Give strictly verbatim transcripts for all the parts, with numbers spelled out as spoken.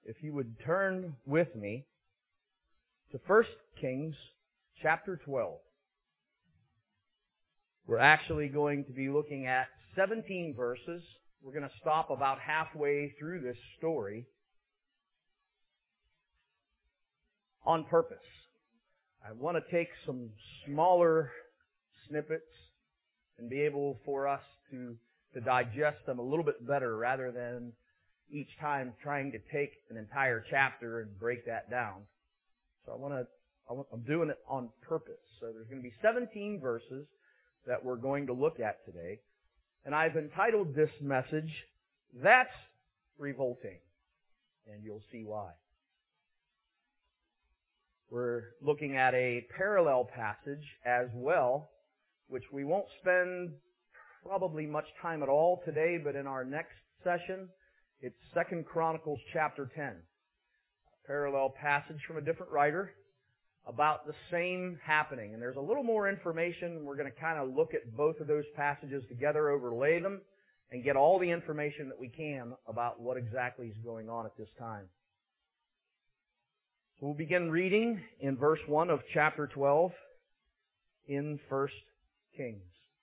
if you would turn with me to First Kings chapter twelve. We're actually going to be looking at seventeen verses. We're going to stop about halfway through this story on purpose. I want to take some smaller snippets and be able for us to, to digest them a little bit better rather than each time trying to take an entire chapter and break that down. So I want to, I want, I'm doing it on purpose. So there's going to be seventeen verses that we're going to look at today. And I've entitled this message, That's Revolting. And you'll see why. We're looking at a parallel passage as well, which we won't spend probably much time at all today, but in our next session, it's Second Chronicles chapter ten. A parallel passage from a different writer about the same happening. And there's a little more information. We're going to kind of look at both of those passages together, overlay them, and get all the information that we can about what exactly is going on at this time. So we'll begin reading in verse one of chapter twelve in First Kings.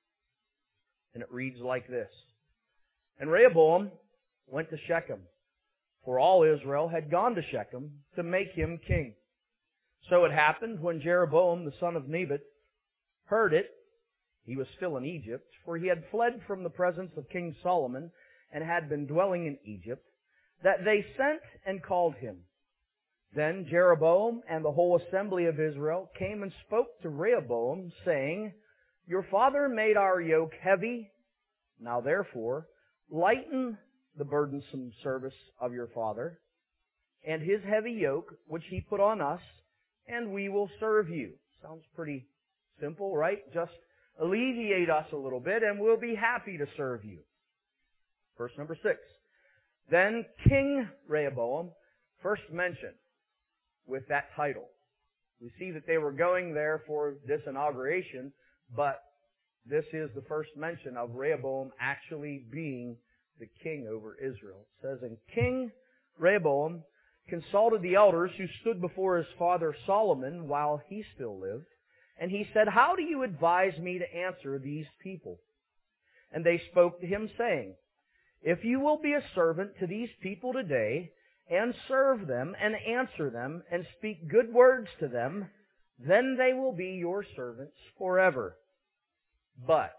And it reads like this. And Rehoboam went to Shechem, for all Israel had gone to Shechem to make him king. So it happened when Jeroboam the son of Nebat heard it, he was still in Egypt, for he had fled from the presence of King Solomon and had been dwelling in Egypt, that they sent and called him. Then Jeroboam and the whole assembly of Israel came and spoke to Rehoboam, saying, Your father made our yoke heavy. Now therefore, lighten the burdensome service of your father, and his heavy yoke which he put on us, and we will serve you. Sounds pretty simple, right? Just alleviate us a little bit, and we'll be happy to serve you. Verse number six. Then King Rehoboam, first mentioned with that title. We see that they were going there for this inauguration, but this is the first mention of Rehoboam actually being the king over Israel. It says, And King Rehoboam consulted the elders who stood before his father Solomon while he still lived, and he said, How do you advise me to answer these people? And they spoke to him, saying, If you will be a servant to these people today, and serve them, and answer them, and speak good words to them, then they will be your servants forever. But,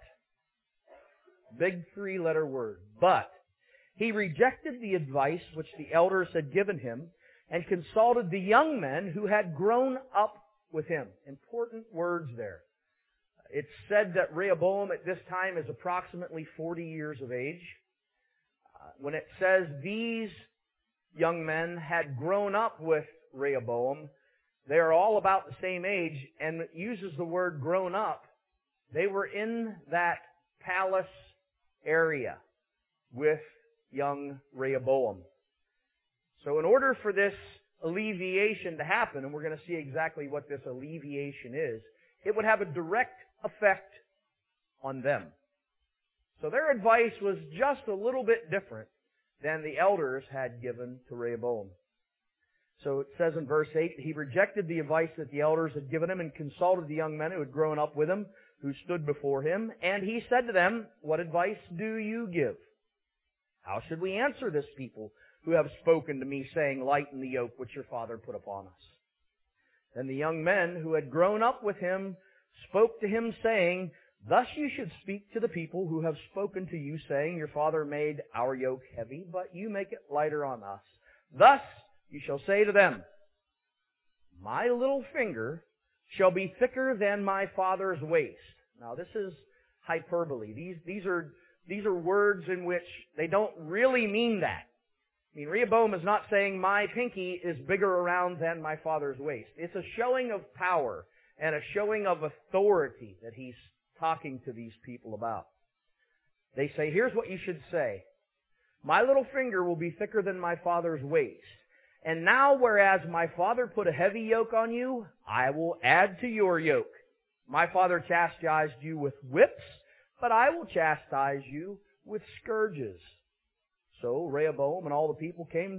big three-letter word, but, he rejected the advice which the elders had given him and consulted the young men who had grown up with him. Important words there. It's said that Rehoboam at this time is approximately forty years of age. Uh, when it says these young men had grown up with Rehoboam, they are all about the same age, and it uses the word grown up. They were in that palace area with young Rehoboam. So in order for this alleviation to happen, and we're going to see exactly what this alleviation is, it would have a direct effect on them. So their advice was just a little bit different than the elders had given to Rehoboam. So it says in verse eight, he rejected the advice that the elders had given him and consulted the young men who had grown up with him, who stood before him, and he said to them, What advice do you give? How should we answer this people who have spoken to me, saying, Lighten the yoke which your father put upon us? Then the young men who had grown up with him spoke to him, saying, Thus you should speak to the people who have spoken to you, saying, Your father made our yoke heavy, but you make it lighter on us. Thus you shall say to them, My little finger shall be thicker than my father's waist. Now this is hyperbole. These, these are These are words in which they don't really mean that. I mean, Rehoboam is not saying my pinky is bigger around than my father's waist. It's a showing of power and a showing of authority that he's talking to these people about. They say, here's what you should say. My little finger will be thicker than my father's waist. And now, whereas my father put a heavy yoke on you, I will add to your yoke. My father chastised you with whips, but I will chastise you with scourges. So Rehoboam and all the people came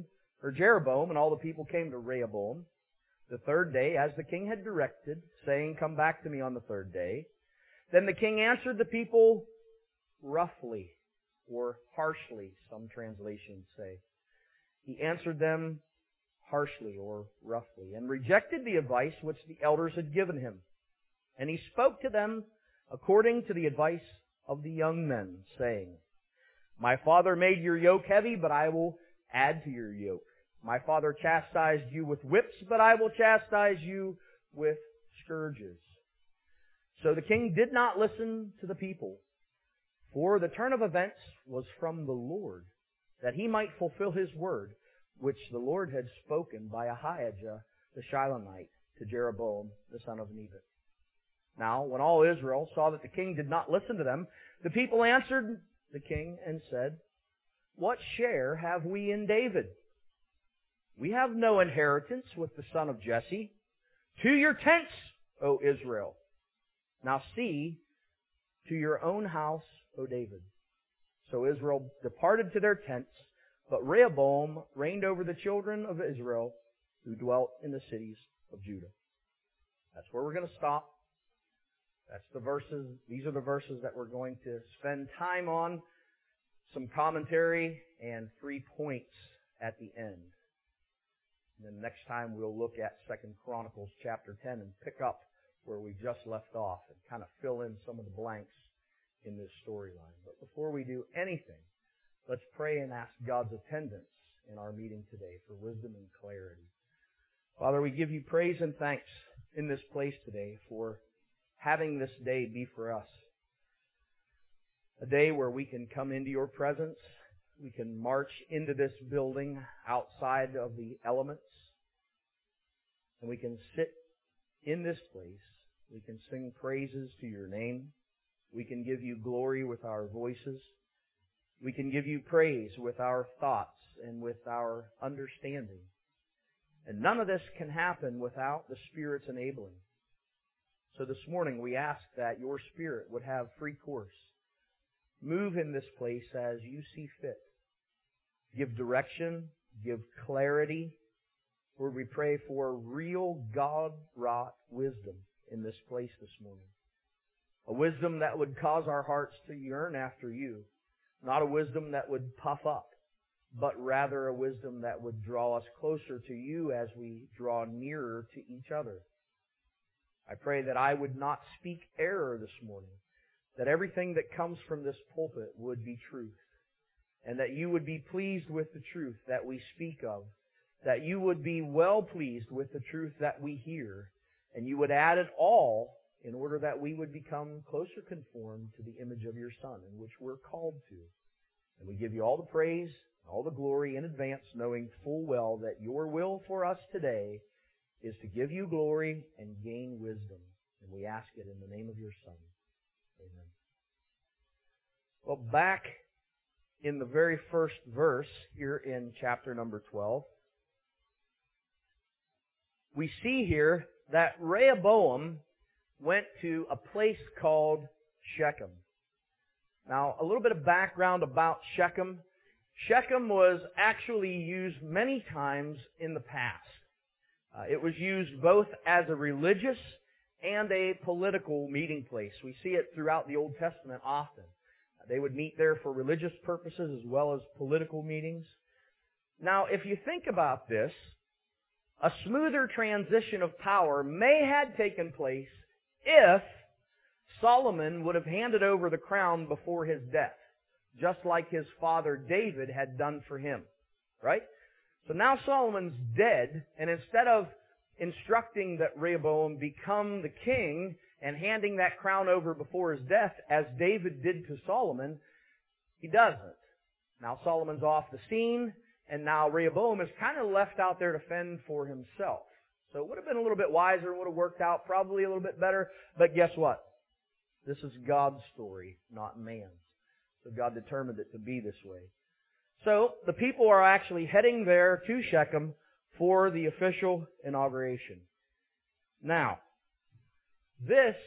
or Jeroboam and all the people came to Rehoboam the third day, as the king had directed, saying, Come back to me on the third day. Then the king answered the people roughly, or harshly, some translations say. He answered them harshly or roughly, and rejected the advice which the elders had given him. And he spoke to them according to the advice of the young men, saying, My father made your yoke heavy, but I will add to your yoke. My father chastised you with whips, but I will chastise you with scourges. So the king did not listen to the people, for the turn of events was from the Lord, that he might fulfill his word, which the Lord had spoken by Ahijah the Shilonite to Jeroboam the son of Nebat. Now, when all Israel saw that the king did not listen to them, the people answered the king and said, What share have we in David? We have no inheritance with the son of Jesse. To your tents, O Israel. Now see to your own house, O David. So Israel departed to their tents, but Rehoboam reigned over the children of Israel who dwelt in the cities of Judah. That's where we're going to stop. That's the verses. These are the verses that we're going to spend time on, some commentary, and three points at the end. And then next time we'll look at Second Chronicles chapter ten and pick up where we just left off and kind of fill in some of the blanks in this storyline. But before we do anything, let's pray and ask God's attendance in our meeting today for wisdom and clarity. Father, we give you praise and thanks in this place today for having this day be for us. A day where we can come into your presence. We can march into this building outside of the elements. And we can sit in this place. We can sing praises to your name. We can give you glory with our voices. We can give you praise with our thoughts and with our understanding. And none of this can happen without the Spirit's enabling. So this morning we ask that your Spirit would have free course. Move in this place as you see fit. Give direction, give clarity. Lord, we pray for real God-wrought wisdom in this place this morning. A wisdom that would cause our hearts to yearn after you. Not a wisdom that would puff up, but rather a wisdom that would draw us closer to you as we draw nearer to each other. I pray that I would not speak error this morning, that everything that comes from this pulpit would be truth, and that you would be pleased with the truth that we speak of, that you would be well pleased with the truth that we hear, and you would add it all in order that we would become closer conformed to the image of your Son, in which we're called to. And we give you all the praise, all the glory in advance, knowing full well that your will for us today is to give you glory and gain wisdom. And we ask it in the name of your Son. Amen. Well, back in the very first verse here in chapter number twelve, we see here that Rehoboam went to a place called Shechem. Now, a little bit of background about Shechem. Shechem was actually used many times in the past. Uh, it was used both as a religious and a political meeting place. We see it throughout the Old Testament often. Uh, they would meet there for religious purposes as well as political meetings. Now, if you think about this, a smoother transition of power may have taken place if Solomon would have handed over the crown before his death, just like his father David had done for him. Right? So now Solomon's dead, and instead of instructing that Rehoboam become the king and handing that crown over before his death, as David did to Solomon, he doesn't. Now Solomon's off the scene, and now Rehoboam is kind of left out there to fend for himself. So it would have been a little bit wiser, would have worked out probably a little bit better, but guess what? This is God's story, not man's. So God determined it to be this way. So the people are actually heading there to Shechem for the official inauguration. Now, this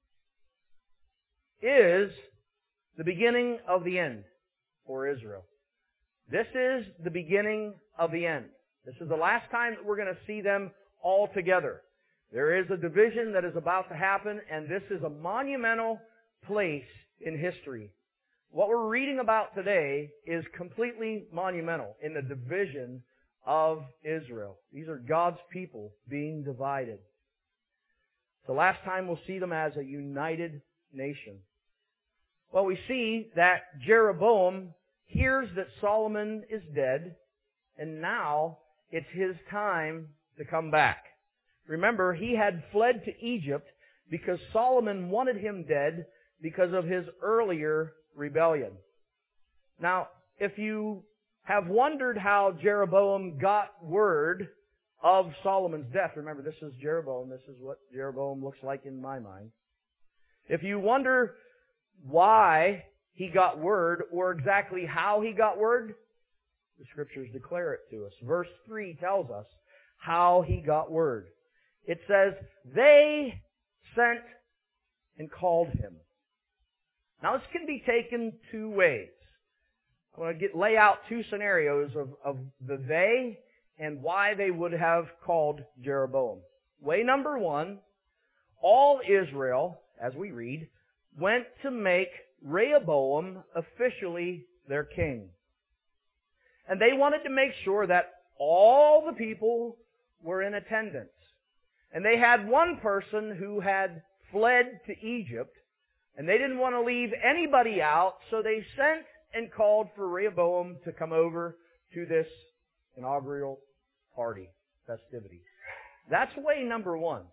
is the beginning of the end for Israel. This is the beginning of the end. This is the last time that we're going to see them all together. There is a division that is about to happen, and this is a monumental place in history. What we're reading about today is completely monumental in the division of Israel. These are God's people being divided. It's the last time we'll see them as a united nation. Well, we see that Jeroboam hears that Solomon is dead, and now it's his time to come back. Remember, he had fled to Egypt because Solomon wanted him dead because of his earlier rebellion. Now, if you have wondered how Jeroboam got word of Solomon's death, remember, this is Jeroboam. This is what Jeroboam looks like in my mind. If you wonder why he got word, or exactly how he got word, the Scriptures declare it to us. Verse three tells us how he got word. It says, they sent and called him. Now this can be taken two ways. I want to get, lay out two scenarios of, of the they and why they would have called Jeroboam. Way number one, all Israel, as we read, went to make Rehoboam officially their king. And they wanted to make sure that all the people were in attendance. And they had one person who had fled to Egypt, and they didn't want to leave anybody out, so they sent and called for Rehoboam to come over to this inaugural party, festivity. That's way number one.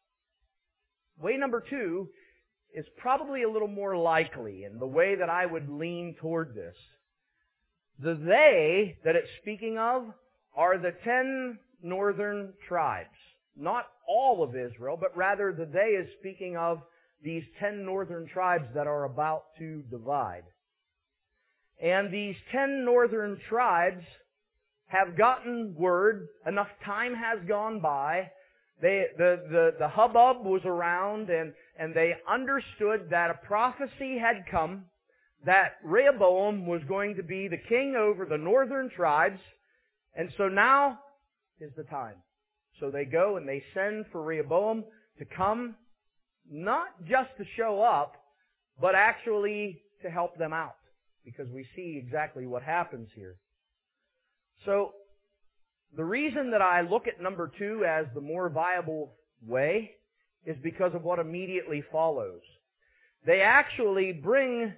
Way number two is probably a little more likely, and the way that I would lean toward this. The they that it's speaking of are the ten northern tribes. Not all of Israel, but rather the they is speaking of these ten northern tribes that are about to divide. And these ten northern tribes have gotten word, enough time has gone by, they, the, the, the hubbub was around, and, and they understood that a prophecy had come that Rehoboam was going to be the king over the northern tribes, and so now is the time. So they go and they send for Rehoboam to come, not just to show up, but actually to help them out, because we see exactly what happens here. So, the reason that I look at number two as the more viable way is because of what immediately follows. They actually bring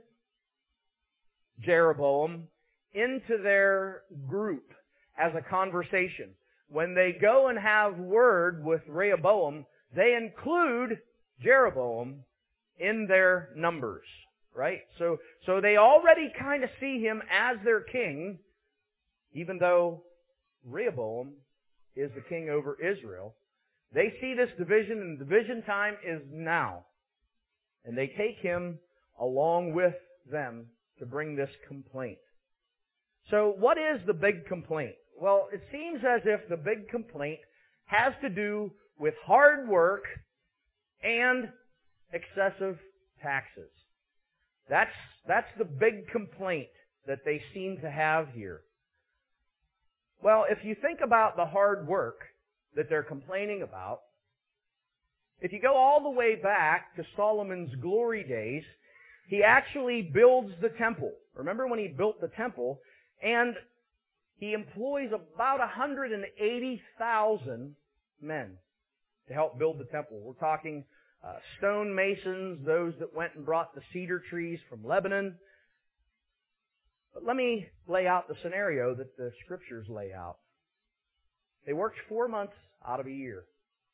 Jeroboam into their group as a conversation. When they go and have word with Rehoboam, they include Jeroboam in their numbers, right? So, so they already kind of see him as their king, even though Rehoboam is the king over Israel. They see this division, and division time is now. And they take him along with them to bring this complaint. So what is the big complaint? Well, it seems as if the big complaint has to do with hard work and excessive taxes. That's, that's the big complaint that they seem to have here. Well, if you think about the hard work that they're complaining about, if you go all the way back to Solomon's glory days, he actually builds the temple. Remember when he built the temple, and he employs about one hundred eighty thousand men to help build the temple. We're talking uh, stone masons, those that went and brought the cedar trees from Lebanon. But let me lay out the scenario that the Scriptures lay out. They worked four months out of a year.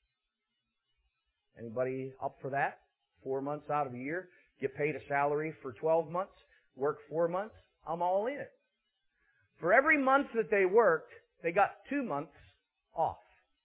Anybody up for that? Four months out of a year. Get paid a salary for twelve months. Work four months. I'm all in it. For every month that they worked, they got two months off.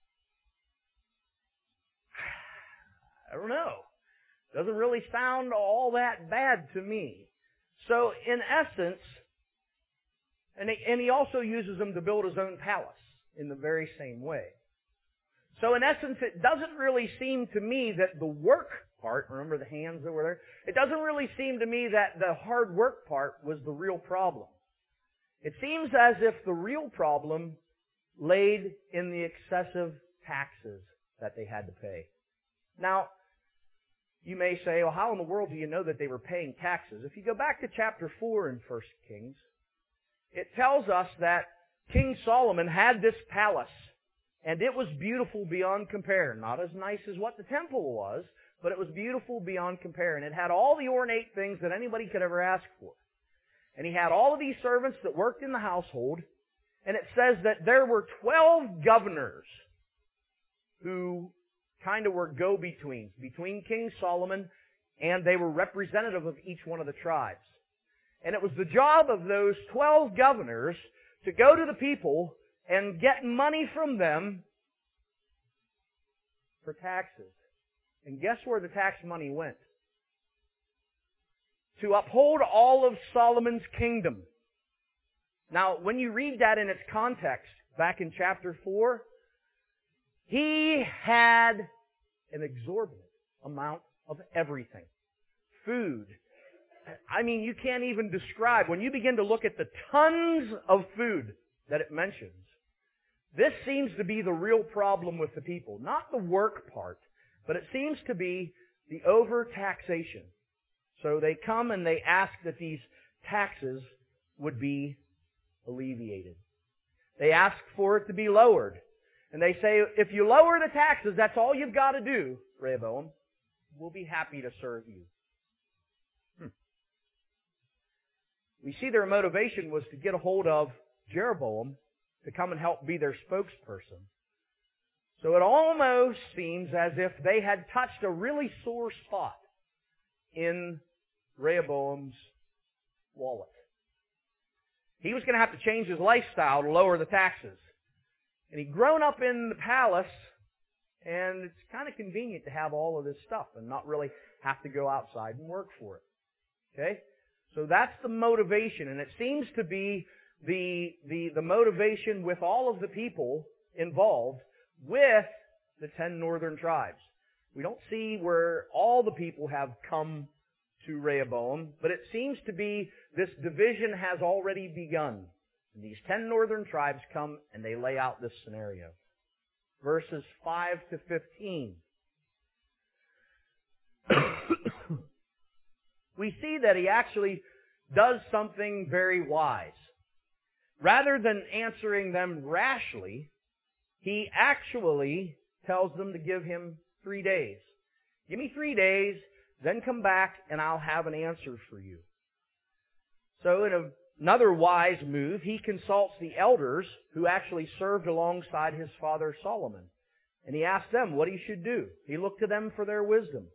I don't know. Doesn't really sound all that bad to me. So, in essence, and he, and he also uses them to build his own palace in the very same way. So, in essence, it doesn't really seem to me that the work part, remember the hands that were there? It doesn't really seem to me that the hard work part was the real problem. It seems as if the real problem laid in the excessive taxes that they had to pay. Now, you may say, well, how in the world do you know that they were paying taxes? If you go back to chapter four in First Kings, it tells us that King Solomon had this palace, and it was beautiful beyond compare. Not as nice as what the temple was, but it was beautiful beyond compare. And it had all the ornate things that anybody could ever ask for. And he had all of these servants that worked in the household. And it says that there were twelve governors who kind of were go-betweens between King Solomon, and they were representative of each one of the tribes. And it was the job of those twelve governors to go to the people and get money from them for taxes. And guess where the tax money went? To uphold all of Solomon's kingdom. Now, when you read that in its context, back in chapter four, he had an exorbitant amount of everything. Food. I mean, you can't even describe. When you begin to look at the tons of food that it mentions, this seems to be the real problem with the people. Not the work part, but it seems to be the overtaxation. So they come and they ask that these taxes would be alleviated. They ask for it to be lowered. And they say, if you lower the taxes, that's all you've got to do, Rehoboam. We'll be happy to serve you. Hmm. We see their motivation was to get a hold of Jeroboam to come and help be their spokesperson. So it almost seems as if they had touched a really sore spot in Rehoboam's wallet. He was going to have to change his lifestyle to lower the taxes. And he'd grown up in the palace, and it's kind of convenient to have all of this stuff and not really have to go outside and work for it. Okay? So that's the motivation, and it seems to be the, the, the motivation with all of the people involved with the ten northern tribes. We don't see where all the people have come to Rehoboam, but it seems to be this division has already begun. And these ten northern tribes come and they lay out this scenario. Verses five to fifteen. We see that he actually does something very wise. Rather than answering them rashly, he actually tells them to give him three days. Give me three days, then come back and I'll have an answer for you. So in a Another wise move, he consults the elders who actually served alongside his father Solomon. And he asked them what he should do. He looked to them for their wisdom.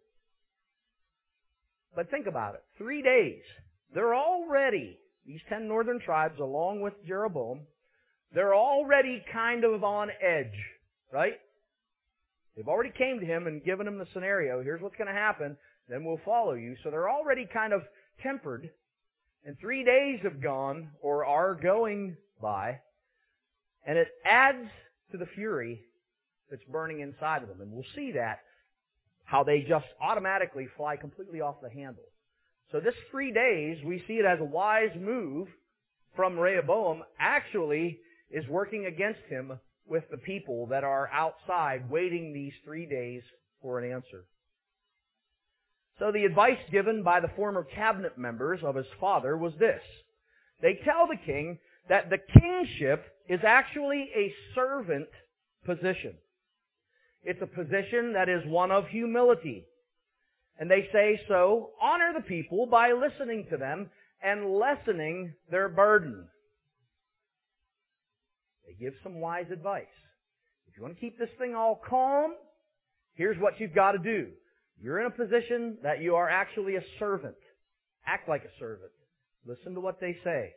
But think about it. Three days. They're already, these ten northern tribes along with Jeroboam, they're already kind of on edge, right? They've already came to him and given him the scenario. Here's what's going to happen. Then we'll follow you. So they're already kind of tempered. And three days have gone, or are going by, and it adds to the fury that's burning inside of them. And we'll see that, how they just automatically fly completely off the handle. So this three days, we see it as a wise move from Rehoboam, actually is working against him with the people that are outside waiting these three days for an answer. So the advice given by the former cabinet members of his father was this. They tell the king that the kingship is actually a servant position. It's a position that is one of humility. And they say so, honor the people by listening to them and lessening their burden. They give some wise advice. If you want to keep this thing all calm, here's what you've got to do. You're in a position that you are actually a servant. Act like a servant. Listen to what they say.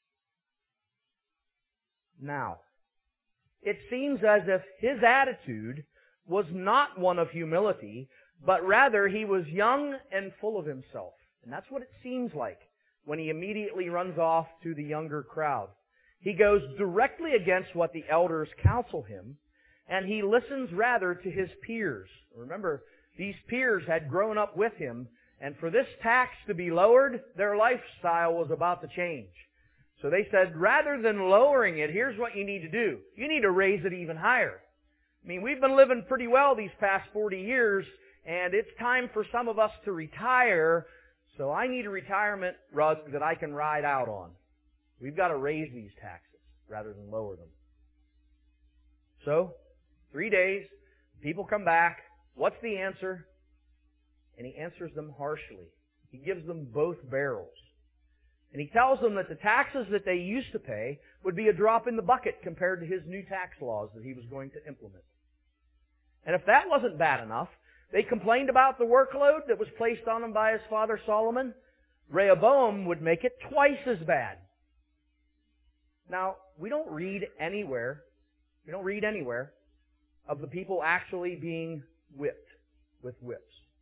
Now, it seems as if his attitude was not one of humility, but rather he was young and full of himself. And that's what it seems like when he immediately runs off to the younger crowd. He goes directly against what the elders counsel him, and he listens rather to his peers. Remember, these peers had grown up with him, and for this tax to be lowered, their lifestyle was about to change. So they said, rather than lowering it, here's what you need to do. You need to raise it even higher. I mean, we've been living pretty well these past forty years, and it's time for some of us to retire, so I need a retirement rug that I can ride out on. We've got to raise these taxes rather than lower them. So, three days, people come back. What's the answer? And he answers them harshly. He gives them both barrels. And he tells them that the taxes that they used to pay would be a drop in the bucket compared to his new tax laws that he was going to implement. And if that wasn't bad enough, they complained about the workload that was placed on them by his father Solomon. Rehoboam would make it twice as bad. Now, we don't read anywhere, we don't read anywhere of the people actually being whipped with whips.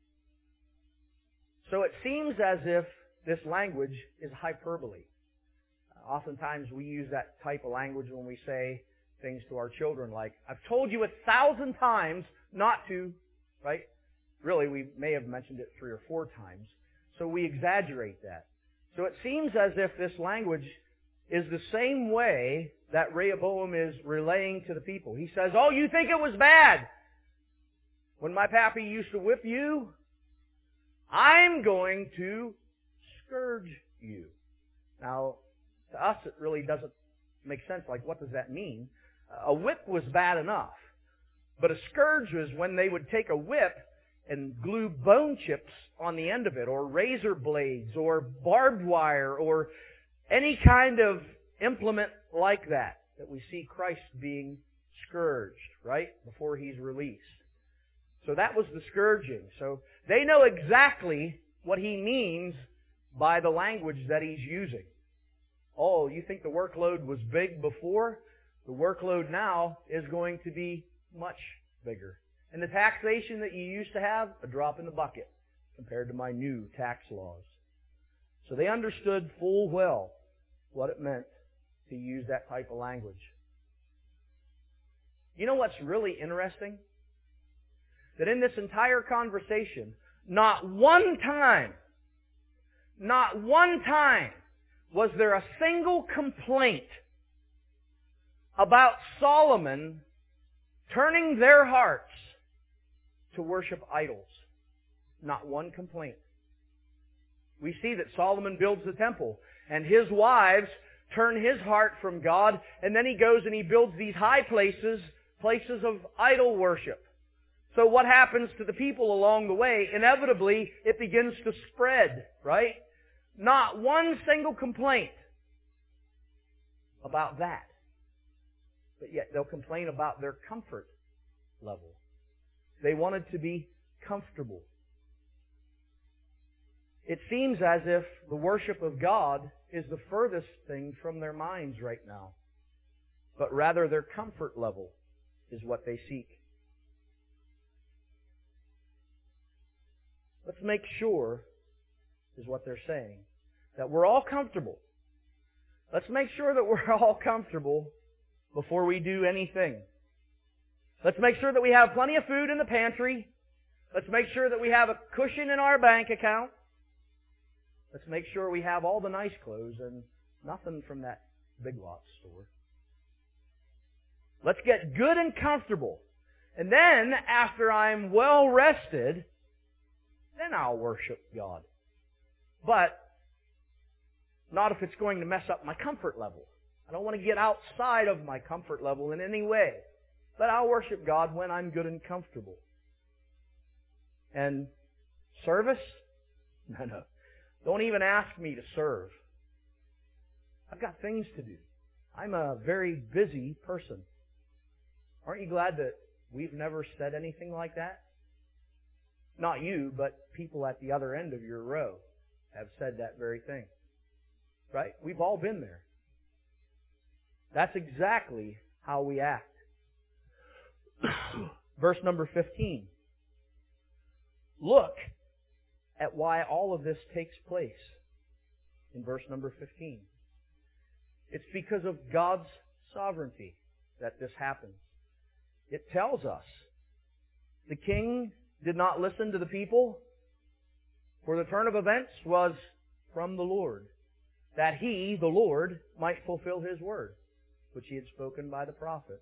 So it seems as if this language is hyperbole. Uh, oftentimes we use that type of language when we say things to our children like, I've told you a thousand times not to, right? Really, we may have mentioned it three or four times. So we exaggerate that. So it seems as if this language is the same way that Rehoboam is relaying to the people. He says, oh, you think it was bad when my pappy used to whip you? I'm going to scourge you. Now, to us it really doesn't make sense. Like, what does that mean? A whip was bad enough. But a scourge was when they would take a whip and glue bone chips on the end of it, or razor blades, or barbed wire, or any kind of implement like that, that we see Christ being scourged, right, before He's released. So that was the scourging. So they know exactly what He means by the language that He's using. Oh, you think the workload was big before? The workload now is going to be much bigger. And the taxation that you used to have, a drop in the bucket compared to my new tax laws. So they understood full well what it meant to use that type of language. You know what's really interesting? That in this entire conversation, not one time, not one time was there a single complaint about Solomon turning their hearts to worship idols. Not one complaint. We see that Solomon builds the temple, and his wives turn his heart from God, and then he goes and he builds these high places, places of idol worship. So what happens to the people along the way? Inevitably, it begins to spread, right? Not one single complaint about that. But yet they'll complain about their comfort level. They wanted to be comfortable. It seems as if the worship of God is the furthest thing from their minds right now. But rather their comfort level is what they seek. Let's make sure, is what they're saying, that we're all comfortable. Let's make sure that we're all comfortable before we do anything. Let's make sure that we have plenty of food in the pantry. Let's make sure that we have a cushion in our bank account. Let's make sure we have all the nice clothes and nothing from that Big Lots store. Let's get good and comfortable. And then, after I'm well rested, then I'll worship God. But not if it's going to mess up my comfort level. I don't want to get outside of my comfort level in any way. But I'll worship God when I'm good and comfortable. And service? No, no. Don't even ask me to serve. I've got things to do. I'm a very busy person. Aren't you glad that we've never said anything like that? Not you, but people at the other end of your row have said that very thing. Right? We've all been there. That's exactly how we act. Verse number fifteen. Look at why all of this takes place in verse number fifteen. It's because of God's sovereignty that this happens. It tells us the king did not listen to the people, for the turn of events was from the Lord. that He, the Lord, might fulfill His word, which He had spoken by the prophet.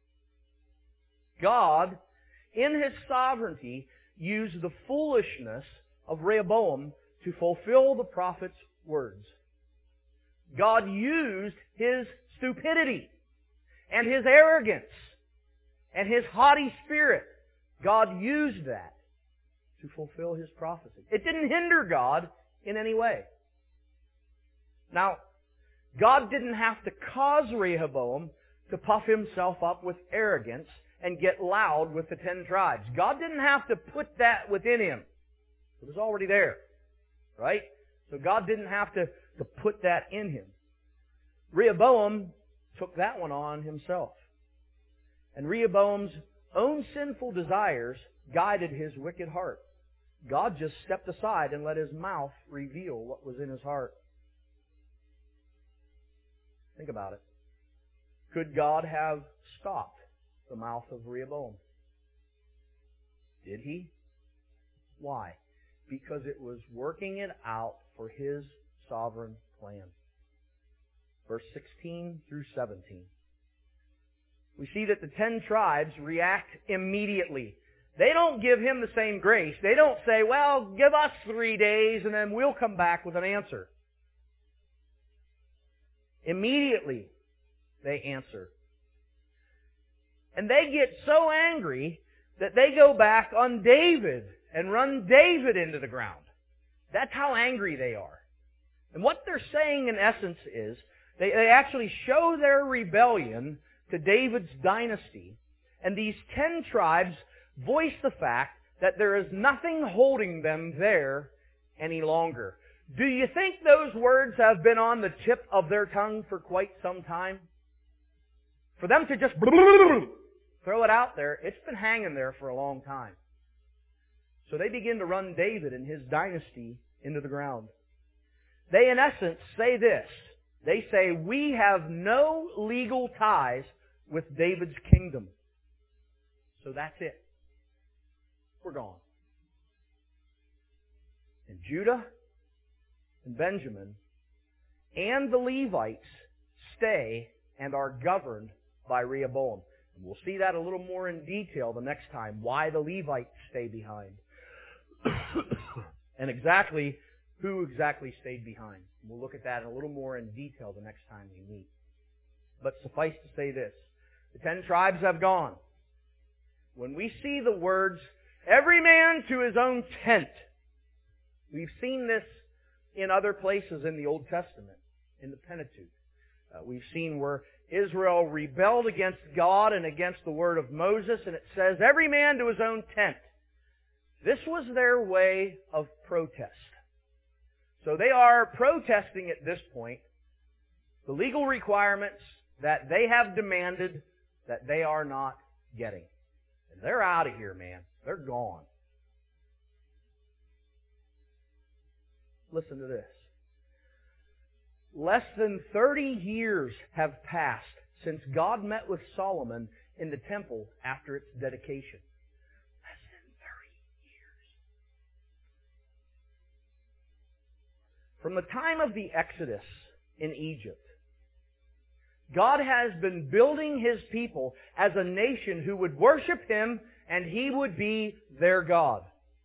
God, in His sovereignty, used the foolishness of Rehoboam to fulfill the prophet's words. God used his stupidity and his arrogance and his haughty spirit. God used that to fulfill His prophecy. It didn't hinder God in any way. Now, God didn't have to cause Rehoboam to puff himself up with arrogance and get loud with the ten tribes. God didn't have to put that within him. It was already there. Right? So God didn't have to, to put that in him. Rehoboam took that one on himself. And Rehoboam's own sinful desires guided his wicked heart. God just stepped aside and let His mouth reveal what was in his heart. Think about it. Could God have stopped the mouth of Rehoboam? Did He? Why? Because it was working it out for His sovereign plan. Verse sixteen through seventeen. We see that the ten tribes react immediately. They don't give him the same grace. They don't say, well, give us three days and then we'll come back with an answer. Immediately, they answer. And they get so angry that they go back on David and run David into the ground. That's how angry they are. And what they're saying in essence is, they, they actually show their rebellion to David's dynasty. And these ten tribes voice the fact that there is nothing holding them there any longer. Do you think those words have been on the tip of their tongue for quite some time? For them to just throw it out there, it's been hanging there for a long time. So they begin to run David and his dynasty into the ground. They, in essence, say this. They say, we have no legal ties with David's kingdom. So that's it. We're gone. And Judah and Benjamin and the Levites stay and are governed by Rehoboam. And we'll see that a little more in detail the next time, why the Levites stay behind. And exactly who exactly stayed behind. We'll look at that in a little more in detail the next time we meet. But suffice to say this. The ten tribes have gone. When we see the words, every man to his own tent, we've seen this in other places in the Old Testament, in the Pentateuch. Uh, we've seen where Israel rebelled against God and against the word of Moses, and it says, every man to his own tent. This was their way of protest. So they are protesting at this point the legal requirements that they have demanded that they are not getting. And they're out of here, man. They're gone. Listen to this. Less than thirty years have passed since God met with Solomon in the temple after its dedication. Less than thirty years. From the time of the Exodus in Egypt, God has been building His people as a nation who would worship Him and He would be their God.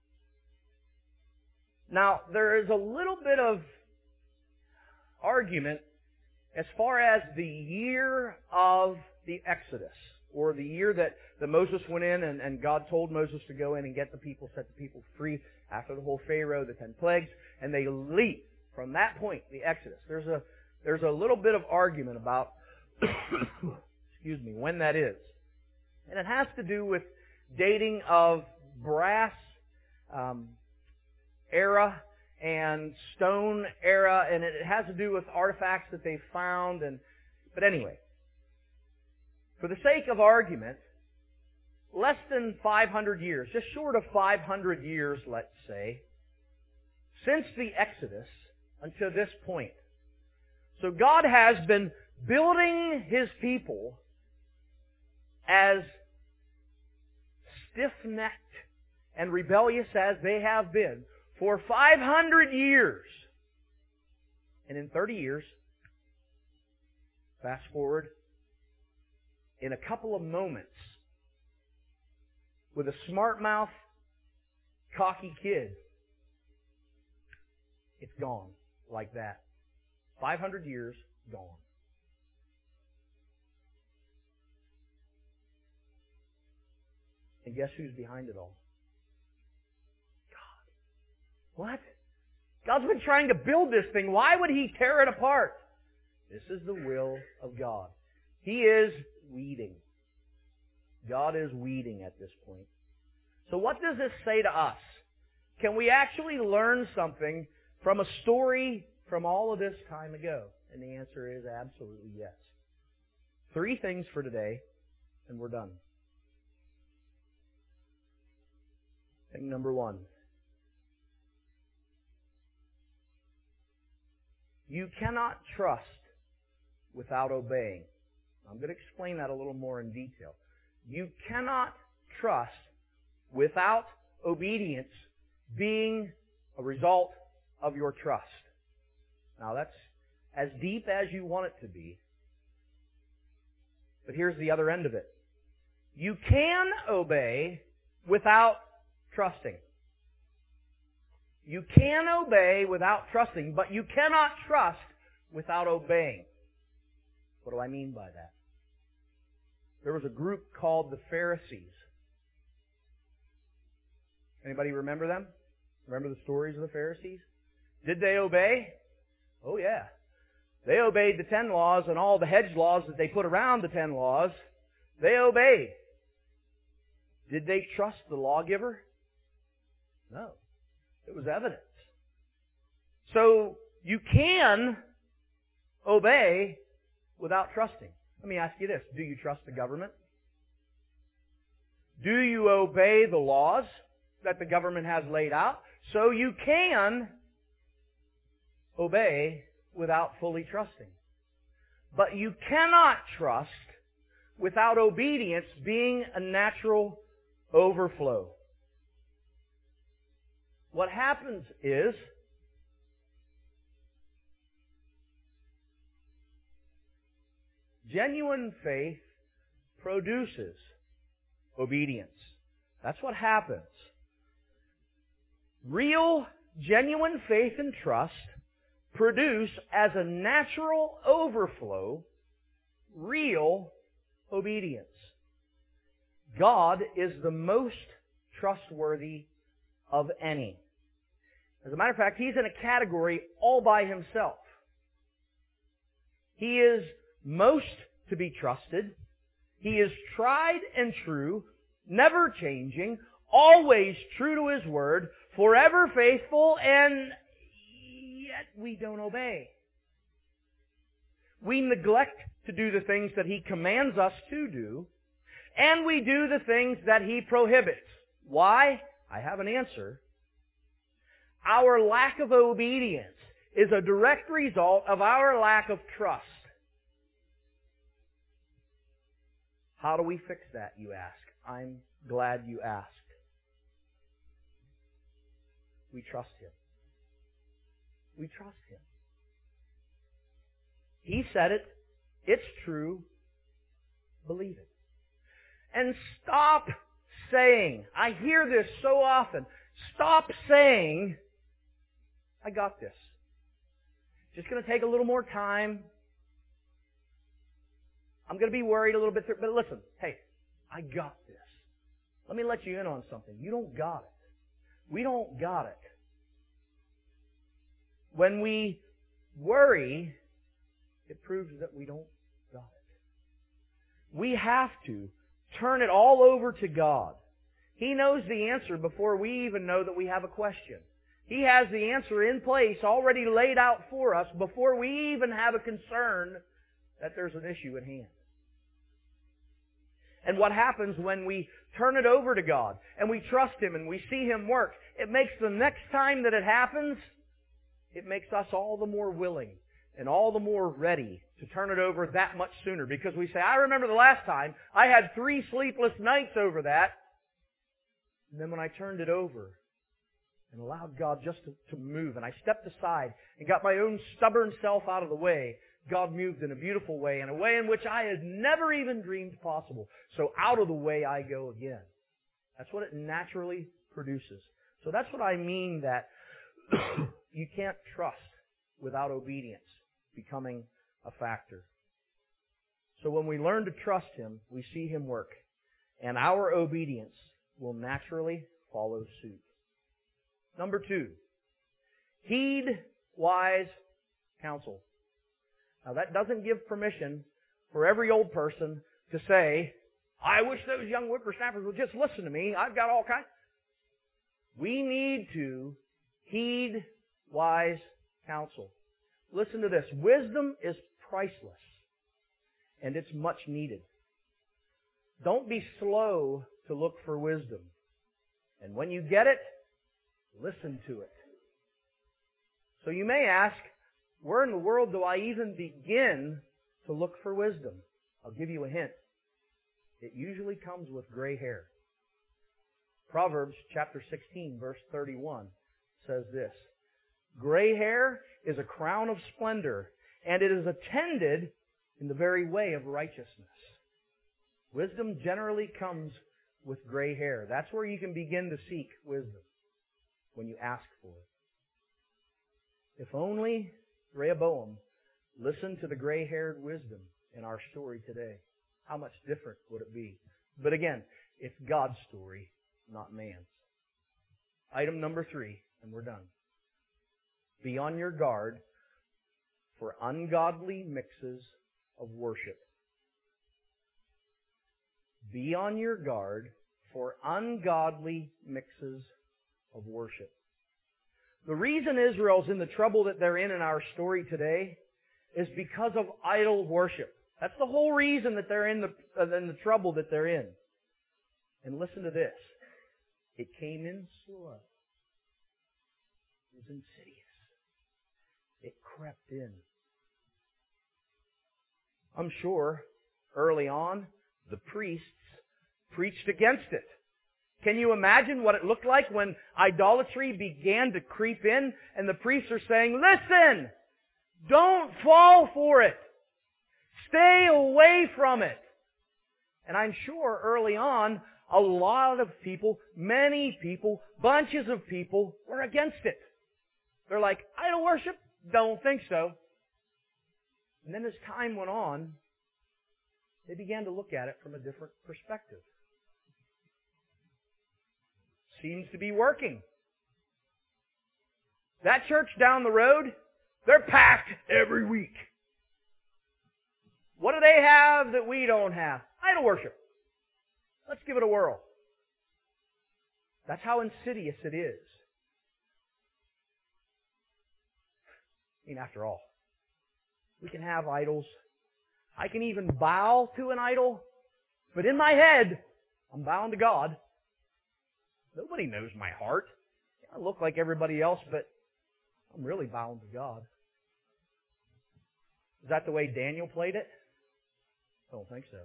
Now, there is a little bit of argument as far as the year of the Exodus, or the year that, that Moses went in and, and God told Moses to go in and get the people, set the people free after the whole Pharaoh, the ten plagues, and they leave from that point, the Exodus. There's a, there's a little bit of argument about excuse me, when that is. And it has to do with dating of brass um, era and stone era, and it has to do with artifacts that they found. And but anyway, for the sake of argument, less than five hundred years, just short of five hundred years, let's say, since the Exodus until this point. So God has been building His people as stiff-necked and rebellious as they have been for five hundred years. And in thirty years, fast forward, in a couple of moments, with a smart mouth, cocky kid, it's gone like that. five hundred years, gone. And guess who's behind it all? God. What? God's been trying to build this thing. Why would He tear it apart? This is the will of God. He is weeding. God is weeding at this point. So what does this say to us? Can we actually learn something from a story from all of this time ago? And the answer is absolutely yes. Three things for today, and we're done. Thing number one. You cannot trust without obeying. I'm going to explain that a little more in detail. You cannot trust without obedience being a result of your trust. Now that's as deep as you want it to be. But here's the other end of it. You can obey without trusting. You can obey without trusting, but you cannot trust without obeying. What do I mean by that? There was a group called the Pharisees. Anybody remember them? Remember the stories of the Pharisees? Did they obey? Oh yeah. They obeyed the ten laws and all the hedge laws that they put around the ten laws. They obeyed. Did they trust the lawgiver? No. It was evidence. So you can obey without trusting. Let me ask you this. Do you trust the government? Do you obey the laws that the government has laid out? So you can obey without fully trusting. But you cannot trust without obedience being a natural overflow. What happens is genuine faith produces obedience. That's what happens. Real, genuine faith and trust produce as a natural overflow real obedience. God is the most trustworthy of any. As a matter of fact, He's in a category all by Himself. He is most to be trusted. He is tried and true, never changing, always true to His word, forever faithful, and yet we don't obey. We neglect to do the things that He commands us to do, and we do the things that He prohibits. Why? I have an answer. Our lack of obedience is a direct result of our lack of trust. How do we fix that, you ask? I'm glad you asked. We trust Him. We trust Him. He said it. It's true. Believe it. And stop saying, I hear this so often, stop saying, I got this. Just going to take a little more time. I'm going to be worried a little bit, but listen, hey, I got this. Let me let you in on something. You don't got it. We don't got it. When we worry, it proves that we don't got it. We have to turn it all over to God. He knows the answer before we even know that we have a question. He has the answer in place, already laid out for us, before we even have a concern that there's an issue at hand. And what happens when we turn it over to God and we trust Him and we see Him work, it makes the next time that it happens, it makes us all the more willing and all the more ready to turn it over that much sooner. Because we say, I remember the last time I had three sleepless nights over that. And then when I turned it over and allowed God just to, to move. And I stepped aside and got my own stubborn self out of the way. God moved in a beautiful way, in a way in which I had never even dreamed possible. So out of the way I go again. That's what it naturally produces. So that's what I mean that you can't trust without obedience becoming a factor. So when we learn to trust Him, we see Him work. And our obedience will naturally follow suit. Number two, heed wise counsel. Now that doesn't give permission for every old person to say, I wish those young whippersnappers would just listen to me. I've got all kinds. We need to heed wise counsel. Listen to this. Wisdom is priceless, and it's much needed. Don't be slow to look for wisdom. And when you get it, listen to it. So you may ask, where in the world do I even begin to look for wisdom? I'll give you a hint. It usually comes with gray hair. Proverbs chapter sixteen, verse thirty-one says this, gray hair is a crown of splendor, and it is attended in the very way of righteousness. Wisdom generally comes with gray hair. That's where you can begin to seek wisdom, when you ask for it. If only Rehoboam listened to the gray-haired wisdom in our story today, how much different would it be? But again, it's God's story, not man's. Item number three, and we're done. Be on your guard for ungodly mixes of worship. Be on your guard for ungodly mixes of worship. The reason Israel's in the trouble that they're in in our story today is because of idol worship. That's the whole reason that they're in the, uh, in the trouble that they're in. And listen to this. It came in slow. It was insidious. It crept in. I'm sure early on the priests preached against it. Can you imagine what it looked like when idolatry began to creep in and the priests are saying, listen, don't fall for it. Stay away from it. And I'm sure early on, a lot of people, many people, bunches of people were against it. They're like, idol worship? Don't think so. And then as time went on, they began to look at it from a different perspective. Seems to be working. That church down the road, they're packed every week. What do they have that we don't have? Idol worship. Let's give it a whirl. That's how insidious it is. I mean, after all, we can have idols. I can even bow to an idol, but in my head, I'm bound to God. Nobody knows my heart. I look like everybody else, but I'm really bound to God. Is that the way Daniel played it? I don't think so.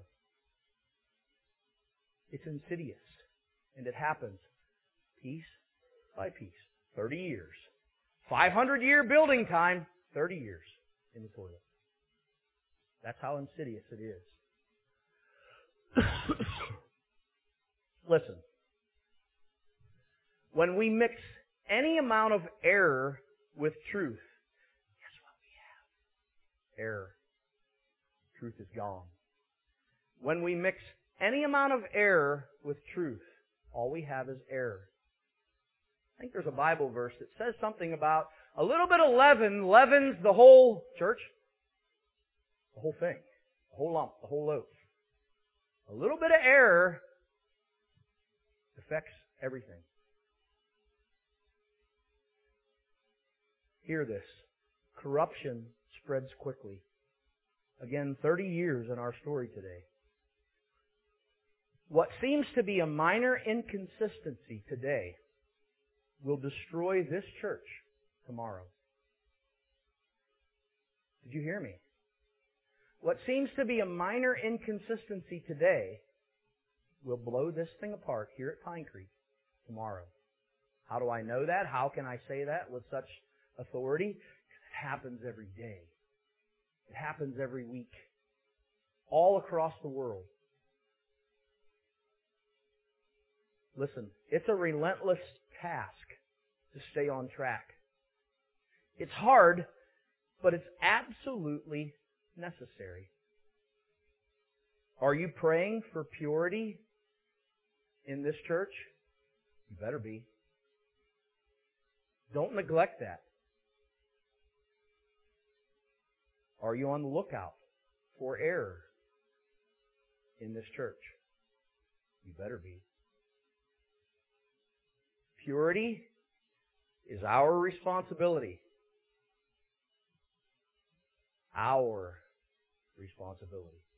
It's insidious, and it happens piece by piece. Thirty years. five hundred year building time, thirty years in the toilet. That's how insidious it is. Listen. When we mix any amount of error with truth, guess what we have? Error. Truth is gone. When we mix any amount of error with truth, all we have is error. I think there's a Bible verse that says something about a little bit of leaven leavens the whole church. The whole thing. The whole lump. The whole loaf. A little bit of error affects everything. Hear this. Corruption spreads quickly. Again, thirty years in our story today. What seems to be a minor inconsistency today will destroy this church tomorrow. Did you hear me? What seems to be a minor inconsistency today will blow this thing apart here at Pine Creek tomorrow. How do I know that? How can I say that with such authority? Because it happens every day. It happens every week. All across the world. Listen, it's a relentless task to stay on track. It's hard, but it's absolutely necessary. Are you praying for purity in this church? You better be. Don't neglect that. Are you on the lookout for error in this church? You better be. Purity is our responsibility. Our responsibility.